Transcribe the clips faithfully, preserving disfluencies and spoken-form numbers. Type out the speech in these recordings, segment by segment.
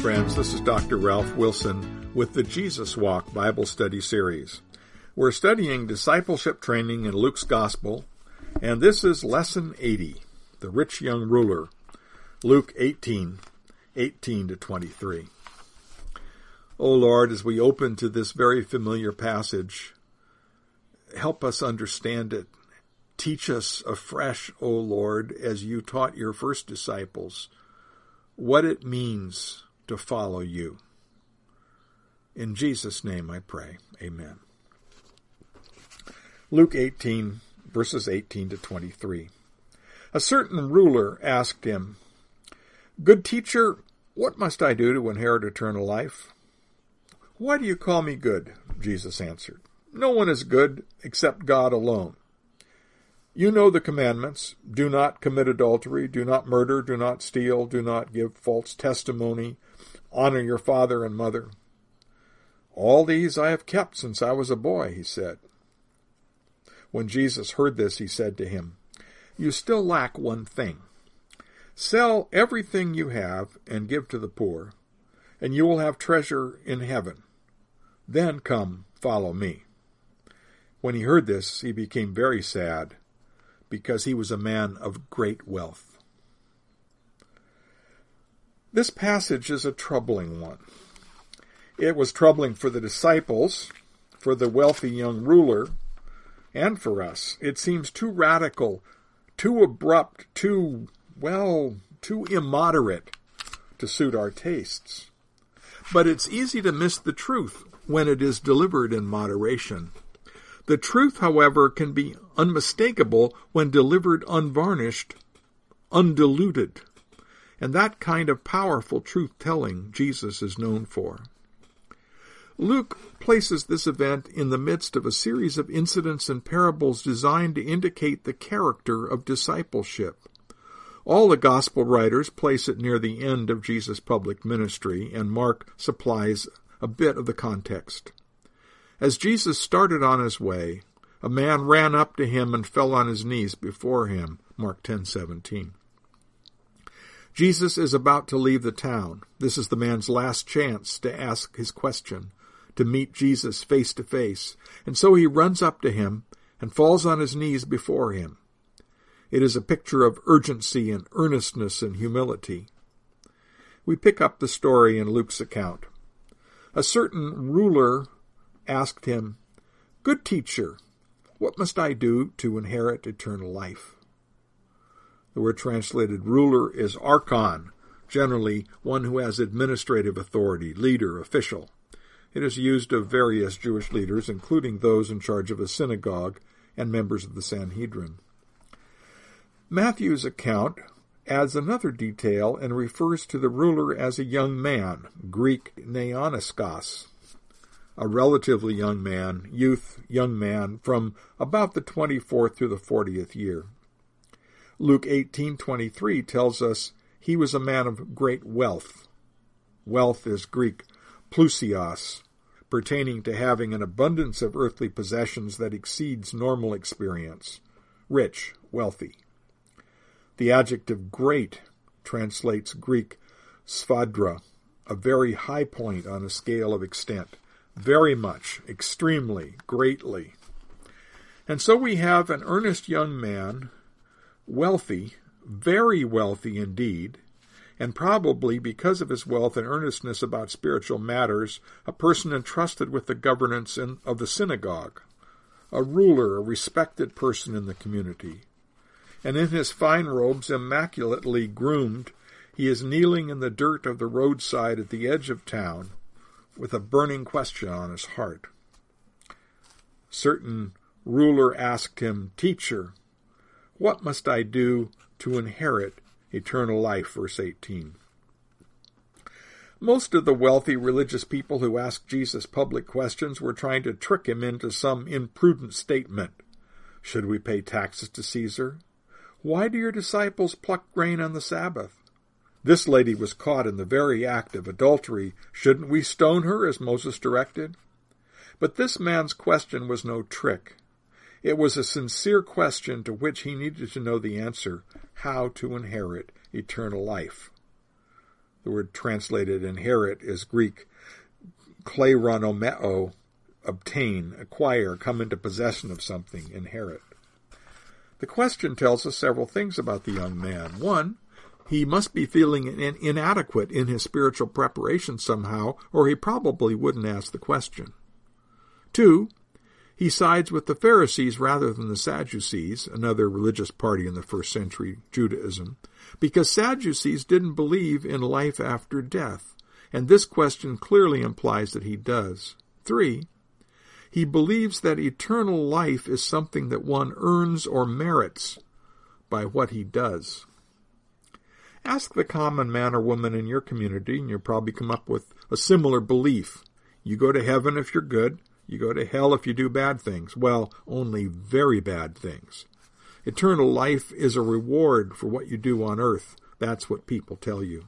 friends. This is Doctor Ralph Wilson with the Jesus Walk Bible Study Series. We're studying discipleship training in Luke's Gospel, and this is Lesson eighty, the rich young ruler, Luke eighteen, eighteen to twenty-three. O Lord, as we open to this very familiar passage, help us understand it. Teach us afresh, O Lord, as you taught your first disciples, what it means to follow you. In Jesus' name I pray. Amen. Luke eighteen, verses eighteen to twenty-three. A certain ruler asked him, "Good teacher, what must I do to inherit eternal life?" "Why do you call me good?" Jesus answered. "No one is good except God alone. You know the commandments. Do not commit adultery, do not murder, do not steal, do not give false testimony, honor your father and mother." "All these I have kept since I was a boy," he said. When Jesus heard this, he said to him, "You still lack one thing. Sell everything you have and give to the poor, and you will have treasure in heaven. Then come, follow me." When he heard this, he became very sad, because he was a man of great wealth. This passage is a troubling one. It was troubling for the disciples, for the wealthy young ruler, and for us. It seems too radical, too abrupt, too, well, too immoderate to suit our tastes. But it's easy to miss the truth when it is delivered in moderation. The truth, however, can be unmistakable when delivered unvarnished, undiluted. And that kind of powerful truth-telling Jesus is known for. Luke places this event in the midst of a series of incidents and parables designed to indicate the character of discipleship. All the gospel writers place it near the end of Jesus' public ministry, and Mark supplies a bit of the context. As Jesus started on his way, a man ran up to him and fell on his knees before him, Mark ten seventeen. Jesus is about to leave the town. This is the man's last chance to ask his question, to meet Jesus face to face, and so he runs up to him and falls on his knees before him. It is a picture of urgency and earnestness and humility. We pick up the story in Luke's account. A certain ruler asked him, "Good teacher, what must I do to inherit eternal life?" The word translated ruler is archon, generally one who has administrative authority, leader, official. It is used of various Jewish leaders, including those in charge of a synagogue and members of the Sanhedrin. Matthew's account adds another detail and refers to the ruler as a young man, Greek neoniskos, a relatively young man, youth, young man, from about the twenty-fourth through the fortieth year. Luke eighteen twenty-three tells us he was a man of great wealth. Wealth is Greek plusios, pertaining to having an abundance of earthly possessions that exceeds normal experience. Rich, wealthy. The adjective great translates Greek sphadra, a very high point on a scale of extent. Very much, extremely, greatly. And so we have an earnest young man, wealthy, very wealthy indeed, and probably because of his wealth and earnestness about spiritual matters, a person entrusted with the governance in, of the synagogue, a ruler, a respected person in the community. And in his fine robes, immaculately groomed, he is kneeling in the dirt of the roadside at the edge of town, with a burning question on his heart. Certain ruler asked him, "Teacher, what must I do to inherit eternal life?" Verse eighteen. Most of the wealthy religious people who asked Jesus public questions were trying to trick him into some imprudent statement. Should we pay taxes to Caesar? Why do your disciples pluck grain on the Sabbath? This lady was caught in the very act of adultery. Shouldn't we stone her as Moses directed? But this man's question was no trick. It was a sincere question to which he needed to know the answer, how to inherit eternal life. The word translated inherit is Greek kleronomeo, obtain, acquire, come into possession of something, inherit. The question tells us several things about the young man. One, he must be feeling in- inadequate in his spiritual preparation somehow, or he probably wouldn't ask the question. Two, he sides with the Pharisees rather than the Sadducees, another religious party in the first century Judaism, because Sadducees didn't believe in life after death, and this question clearly implies that he does. Three, he believes that eternal life is something that one earns or merits by what he does. Ask the common man or woman in your community, and you'll probably come up with a similar belief. You go to heaven if you're good. You go to hell if you do bad things. Well, only very bad things. Eternal life is a reward for what you do on earth. That's what people tell you.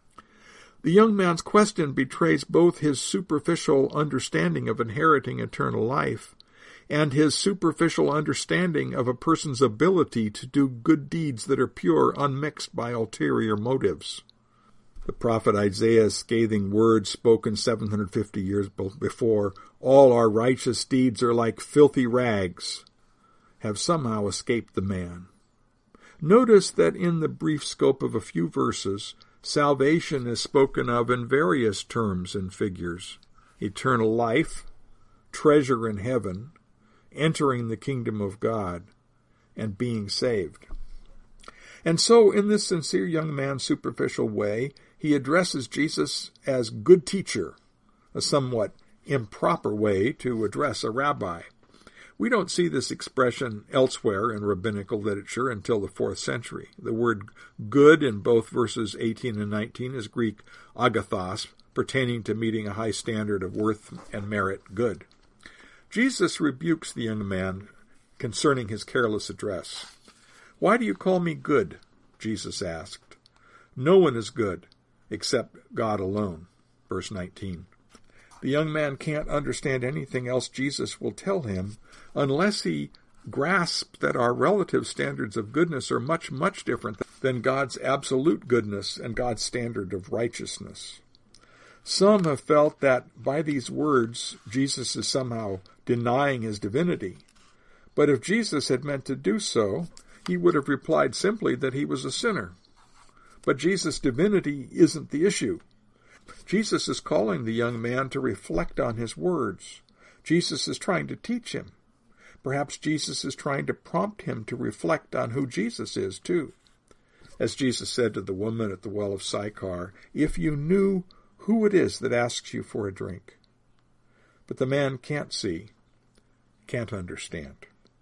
The young man's question betrays both his superficial understanding of inheriting eternal life and his superficial understanding of a person's ability to do good deeds that are pure, unmixed by ulterior motives. The prophet Isaiah's scathing words spoken seven hundred fifty years before, "All our righteous deeds are like filthy rags," have somehow escaped the man. Notice that in the brief scope of a few verses, salvation is spoken of in various terms and figures: eternal life, treasure in heaven, entering the kingdom of God, and being saved. And so, in this sincere young man's superficial way, he addresses Jesus as good teacher, a somewhat improper way to address a rabbi. We don't see this expression elsewhere in rabbinical literature until the fourth century. The word good in both verses eighteen and nineteen is Greek agathos, pertaining to meeting a high standard of worth and merit good. Jesus rebukes the young man concerning his careless address. "Why do you call me good?" Jesus asked. "No one is good except God alone." Verse nineteen. The young man can't understand anything else Jesus will tell him unless he grasps that our relative standards of goodness are much, much different than God's absolute goodness and God's standard of righteousness. Some have felt that by these words, Jesus is somehow denying his divinity. But if Jesus had meant to do so, he would have replied simply that he was a sinner. But Jesus' divinity isn't the issue. Jesus is calling the young man to reflect on his words. Jesus is trying to teach him. Perhaps Jesus is trying to prompt him to reflect on who Jesus is, too. As Jesus said to the woman at the well of Sychar, "If you knew who it is that asks you for a drink." But the man can't see, can't understand.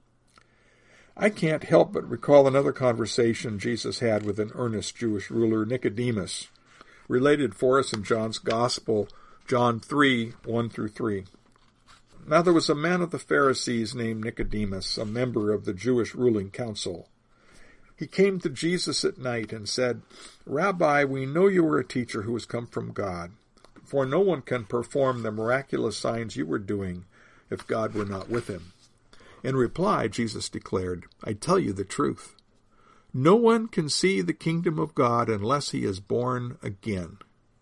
I can't help but recall another conversation Jesus had with an earnest Jewish ruler, Nicodemus, related for us in John's Gospel, John three, one through three. Now there was a man of the Pharisees named Nicodemus, a member of the Jewish ruling council. He came to Jesus at night and said, "Rabbi, we know you are a teacher who has come from God, for no one can perform the miraculous signs you were doing if God were not with him." In reply, Jesus declared, "I tell you the truth. No one can see the kingdom of God unless he is born again."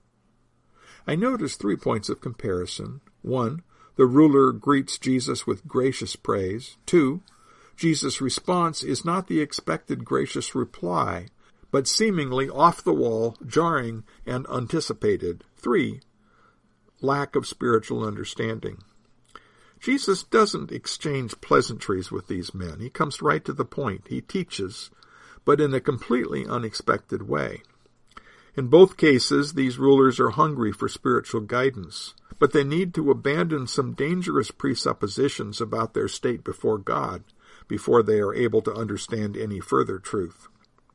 I notice three points of comparison. One, the ruler greets Jesus with gracious praise. Two, Jesus' response is not the expected gracious reply, but seemingly off the wall, jarring, and anticipated. Three, lack of spiritual understanding. Jesus doesn't exchange pleasantries with these men. He comes right to the point. He teaches, but in a completely unexpected way. In both cases, these rulers are hungry for spiritual guidance, but they need to abandon some dangerous presuppositions about their state before God before they are able to understand any further truth.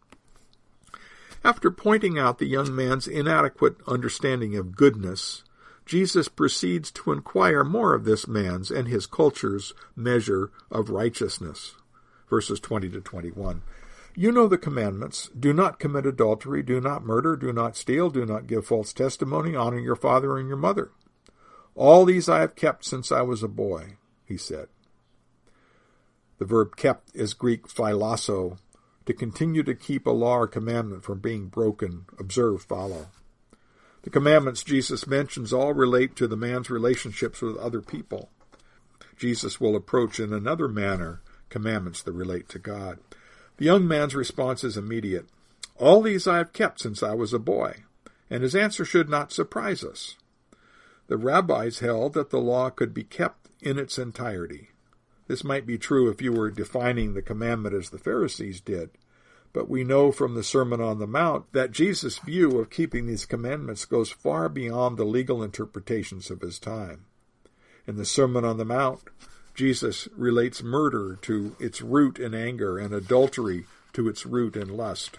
After pointing out the young man's inadequate understanding of goodness, Jesus proceeds to inquire more of this man's and his culture's measure of righteousness. Verses twenty to twenty-one. "You know the commandments. Do not commit adultery, do not murder, do not steal, do not give false testimony, honor your father and your mother. All these I have kept since I was a boy," he said. The verb kept is Greek phylloso, to continue to keep a law or commandment from being broken, observe, follow. The commandments Jesus mentions all relate to the man's relationships with other people. Jesus will approach in another manner commandments that relate to God. The young man's response is immediate. All these I have kept since I was a boy, and his answer should not surprise us. The rabbis held that the law could be kept in its entirety. This might be true if you were defining the commandment as the Pharisees did, but we know from the Sermon on the Mount that Jesus' view of keeping these commandments goes far beyond the legal interpretations of his time. In the Sermon on the Mount, Jesus relates murder to its root in anger and adultery to its root in lust.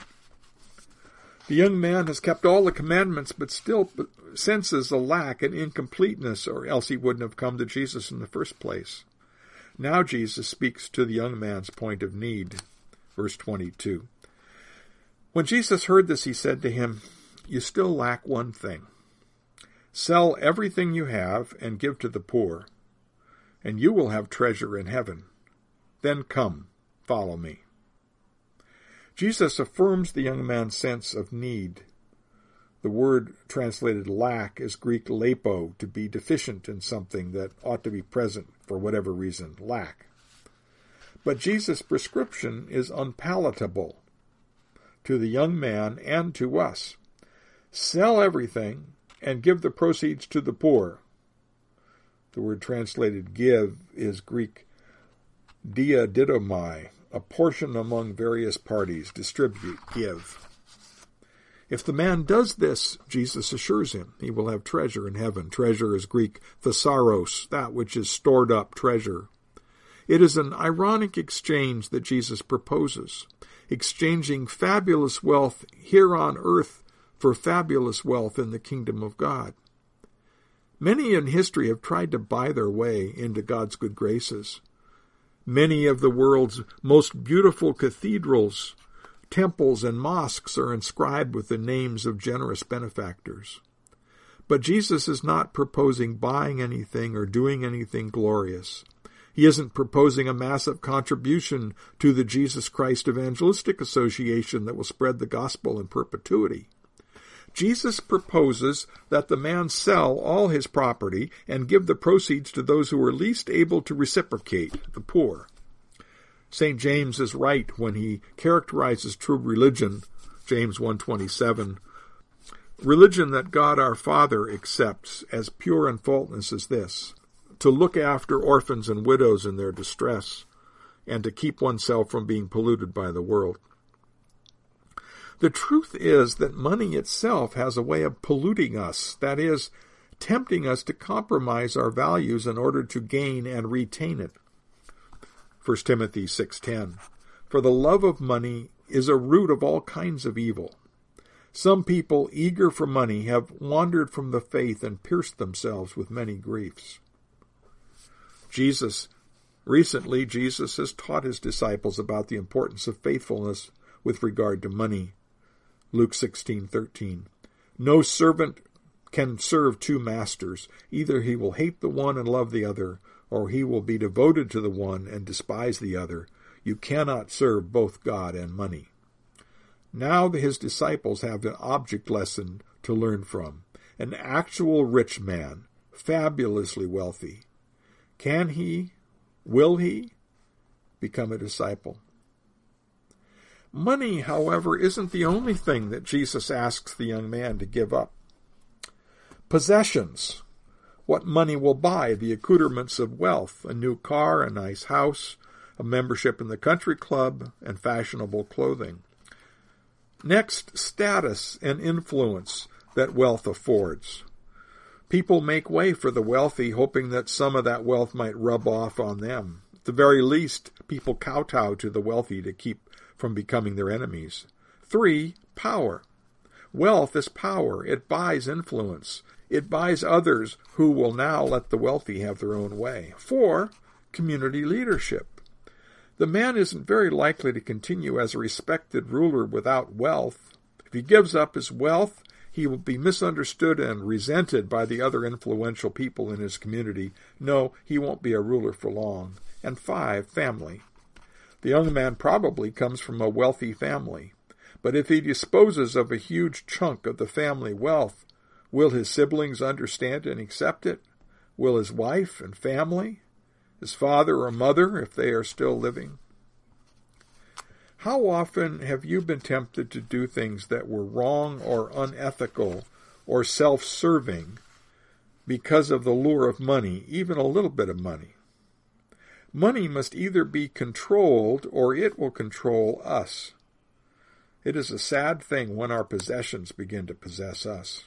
The young man has kept all the commandments, but still senses a lack and incompleteness, or else he wouldn't have come to Jesus in the first place. Now Jesus speaks to the young man's point of need. Verse twenty-two. When Jesus heard this, he said to him, "You still lack one thing. Sell everything you have and give to the poor, and you will have treasure in heaven. Then come, follow me." Jesus affirms the young man's sense of need. The word translated lack is Greek lepo, to be deficient in something that ought to be present for whatever reason, lack. But Jesus' prescription is unpalatable to the young man and to us. Sell everything and give the proceeds to the poor. The word translated give is Greek diadidomai, a portion among various parties, distribute, give. If the man does this, Jesus assures him, he will have treasure in heaven. Treasure is Greek thesaurus, that which is stored up treasure. It is an ironic exchange that Jesus proposes, exchanging fabulous wealth here on earth for fabulous wealth in the kingdom of God. Many in history have tried to buy their way into God's good graces. Many of the world's most beautiful cathedrals, temples, and mosques are inscribed with the names of generous benefactors. But Jesus is not proposing buying anything or doing anything glorious. He isn't proposing a massive contribution to the Jesus Christ Evangelistic Association that will spread the gospel in perpetuity. Jesus proposes that the man sell all his property and give the proceeds to those who are least able to reciprocate, the poor. Saint James is right when he characterizes true religion, James one twenty-seven. Religion that God our Father accepts as pure and faultless as this: to look after orphans and widows in their distress, and to keep oneself from being polluted by the world. The truth is that money itself has a way of polluting us, that is, tempting us to compromise our values in order to gain and retain it. First Timothy six ten. For the love of money is a root of all kinds of evil. Some people, eager for money, have wandered from the faith and pierced themselves with many griefs. Jesus, recently, Jesus has taught his disciples about the importance of faithfulness with regard to money. Luke sixteen thirteen. No servant can serve two masters. Either he will hate the one and love the other, or he will be devoted to the one and despise the other. You cannot serve both God and money. Now his disciples have an object lesson to learn from. An actual rich man, fabulously wealthy. Can he, will he, become a disciple? Money, however, isn't the only thing that Jesus asks the young man to give up. Possessions, what money will buy, the accoutrements of wealth, a new car, a nice house, a membership in the country club, and fashionable clothing. Next, status and influence that wealth affords. People make way for the wealthy, hoping that some of that wealth might rub off on them. At the very least, people kowtow to the wealthy to keep from becoming their enemies. Three, power. Wealth is power. It buys influence. It buys others who will now let the wealthy have their own way. Four, community leadership. The man isn't very likely to continue as a respected ruler without wealth. If he gives up his wealth, he will be misunderstood and resented by the other influential people in his community. No, he won't be a ruler for long. And five, family. The young man probably comes from a wealthy family, but if he disposes of a huge chunk of the family wealth, Will his siblings understand and accept it? Will his wife and family? His father or mother, if they are still living? How often have you been tempted to do things that were wrong or unethical or self-serving because of the lure of money, even a little bit of money? Money must either be controlled or it will control us. It is a sad thing when our possessions begin to possess us.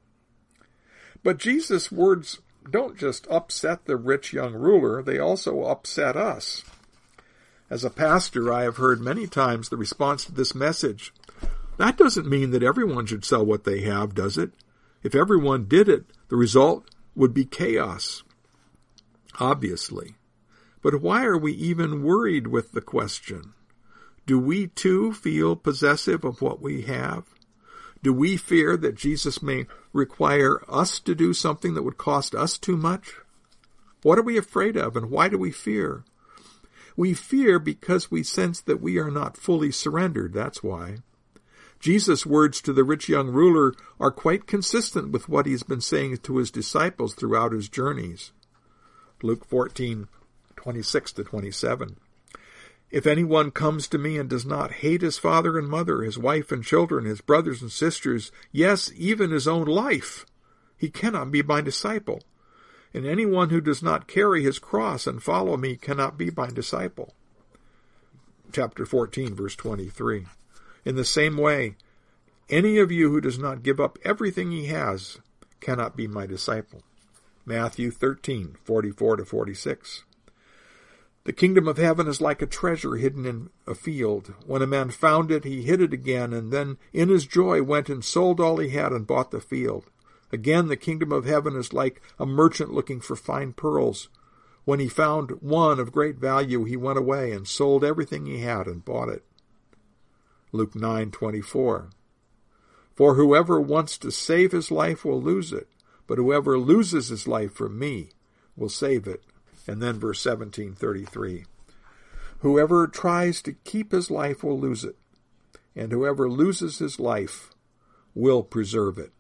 But Jesus' words don't just upset the rich young ruler, they also upset us. As a pastor, I have heard many times the response to this message, that doesn't mean that everyone should sell what they have, does it? If everyone did it, the result would be chaos. Obviously. But why are we even worried with the question? Do we too feel possessive of what we have? Do we fear that Jesus may require us to do something that would cost us too much? What are we afraid of, and why do we fear? We fear because we sense that we are not fully surrendered, that's why. Jesus' words to the rich young ruler are quite consistent with what he's been saying to his disciples throughout his journeys. Luke fourteen, twenty-six to twenty-seven. If anyone comes to me and does not hate his father and mother, his wife and children, his brothers and sisters, yes, even his own life, he cannot be my disciple. And anyone who does not carry his cross and follow me cannot be my disciple. Chapter fourteen, verse twenty-three. In the same way, any of you who does not give up everything he has cannot be my disciple. Matthew thirteen, forty-four to forty-six. The kingdom of heaven is like a treasure hidden in a field. When a man found it, he hid it again, and then in his joy went and sold all he had and bought the field. Again, the kingdom of heaven is like a merchant looking for fine pearls. When he found one of great value, he went away and sold everything he had and bought it. Luke nine twenty-four. For whoever wants to save his life will lose it, but whoever loses his life for me will save it. And then verse seventeen thirty-three. Whoever tries to keep his life will lose it, and whoever loses his life will preserve it.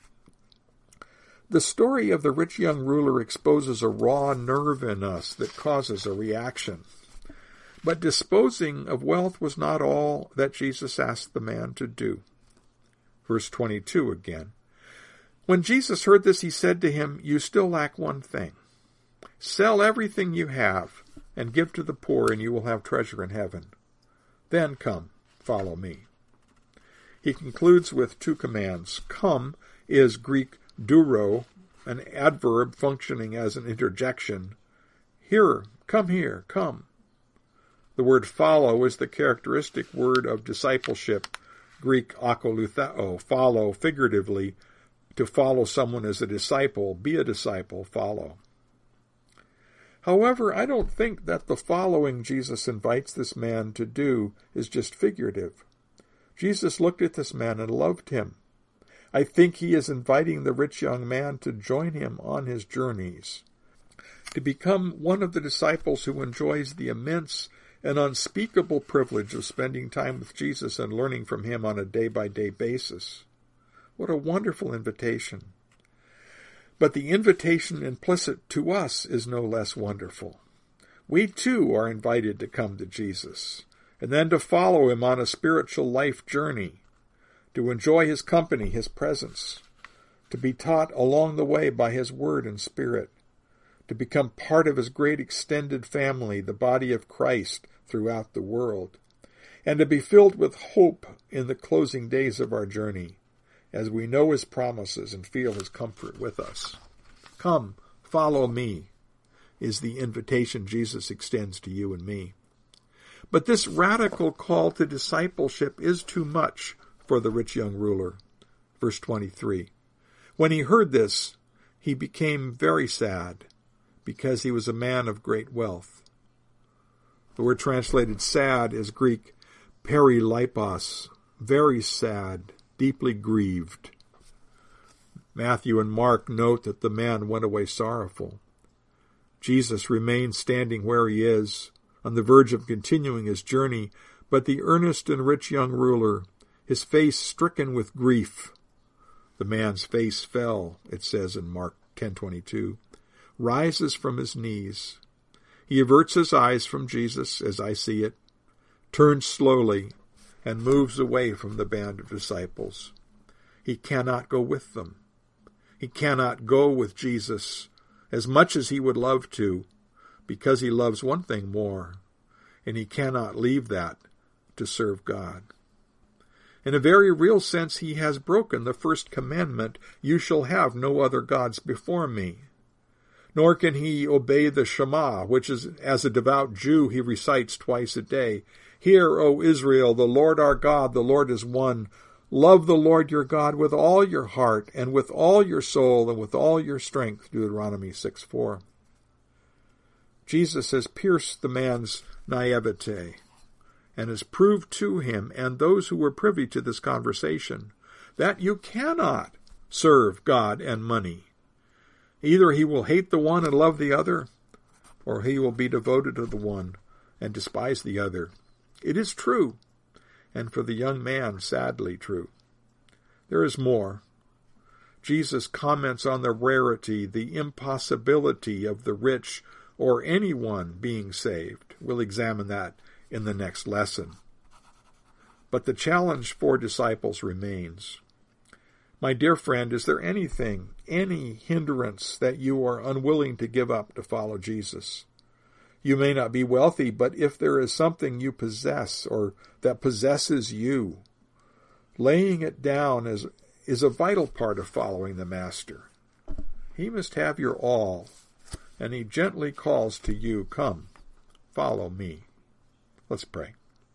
The story of the rich young ruler exposes a raw nerve in us that causes a reaction. But disposing of wealth was not all that Jesus asked the man to do. Verse twenty-two again. When Jesus heard this, he said to him, you still lack one thing. Sell everything you have and give to the poor, and you will have treasure in heaven. Then come, follow me. He concludes with two commands. Come is Greek douro, an adverb functioning as an interjection. Here, come here, come. The word follow is the characteristic word of discipleship, Greek akolutheo, follow figuratively. To follow someone as a disciple, be a disciple, follow. However, I don't think that the following Jesus invites this man to do is just figurative. Jesus looked at this man and loved him. I think he is inviting the rich young man to join him on his journeys, to become one of the disciples who enjoys the immense and unspeakable privilege of spending time with Jesus and learning from him on a day-by-day basis. What a wonderful invitation. But the invitation implicit to us is no less wonderful. We too are invited to come to Jesus, and then to follow him on a spiritual life journey, to enjoy his company, his presence, to be taught along the way by his word and spirit, to become part of his great extended family, the body of Christ, throughout the world, and to be filled with hope in the closing days of our journey, as we know his promises and feel his comfort with us. Come, follow me, is the invitation Jesus extends to you and me. But this radical call to discipleship is too much for the rich young ruler. Verse twenty-three. When he heard this, he became very sad, because he was a man of great wealth. The word translated sad is Greek perilipos, very sad, deeply grieved. Matthew and Mark note that the man went away sorrowful. Jesus remains standing where he is, on the verge of continuing his journey, but the earnest and rich young ruler, his face stricken with grief, The man's face fell, it says in Mark ten twenty-two, rises from his knees. He averts his eyes from Jesus, as I see it, turns slowly, and moves away from the band of disciples. He cannot go with them. He cannot go with Jesus as much as he would love to, because he loves one thing more, and he cannot leave that to serve God. In a very real sense, he has broken the first commandment, you shall have no other gods before me. Nor can he obey the Shema, which is, as a devout Jew, he recites twice a day. Hear, O Israel, the Lord our God, the Lord is one. Love the Lord your God with all your heart, and with all your soul, and with all your strength, Deuteronomy six four. Jesus has pierced the man's naivete, and has proved to him and those who were privy to this conversation that you cannot serve God and money. Either he will hate the one and love the other, or he will be devoted to the one and despise the other. It is true, and for the young man, sadly true. There is more. Jesus comments on the rarity, the impossibility of the rich or anyone being saved. We'll examine that in the next lesson. But the challenge for disciples remains. My dear friend, is there anything, any hindrance that you are unwilling to give up to follow Jesus? You may not be wealthy, but if there is something you possess or that possesses you, laying it down is, is a vital part of following the Master. He must have your all, and he gently calls to you, come, follow me. Let's pray.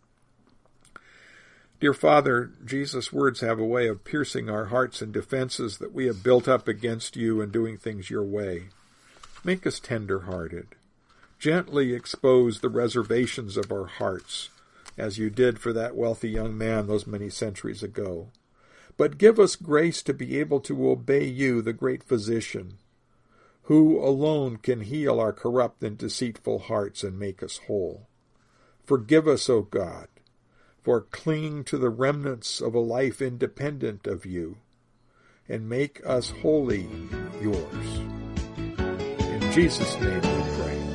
Dear Father, Jesus' words have a way of piercing our hearts and defenses that we have built up against you and doing things your way. Make us tender-hearted. Gently expose the reservations of our hearts, as you did for that wealthy young man those many centuries ago. But give us grace to be able to obey you, the great physician, who alone can heal our corrupt and deceitful hearts and make us whole. Forgive us, O God, for clinging to the remnants of a life independent of you, and make us wholly yours. In Jesus' name we pray.